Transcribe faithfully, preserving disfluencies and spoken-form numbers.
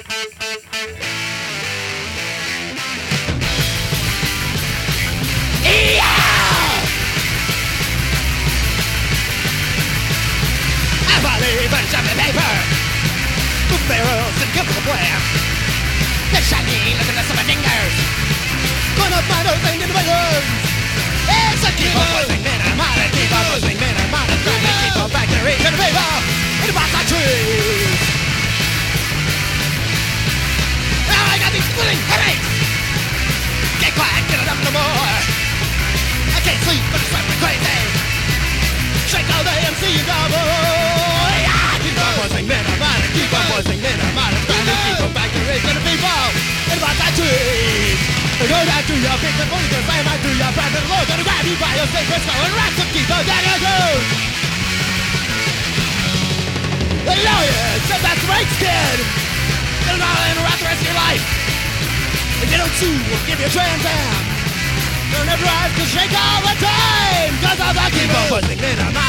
Barrels and give them a blast. They're shiny, look at the summer fingers. One of my nose ain't in the balloons. It's a keep on pushing men, I'm out of keep on pushing men, I'm out of trying to keep on back to the reach of the people in the box of trees. Now I got these splitting headaches. Get quiet, get it up no more. I can't sleep, but it's driving me crazy. Shake all the M C double. Keep on pushing men, I'm out of keep on pushing men, I'm out of trying to keep on back to the reach of the people in the box of trees. Go down to your feet, the police gonna slam right through your breath, and the Lord's gonna grab you by your sacred skull and wrap some keep on down your throat. The lawyer says that's the right kid. They'll not interrupt the rest of your life. If you don't sue, we'll give you a Trans Am. You'll never have to shake all the time, cause I'm the keep on pushing men, I'm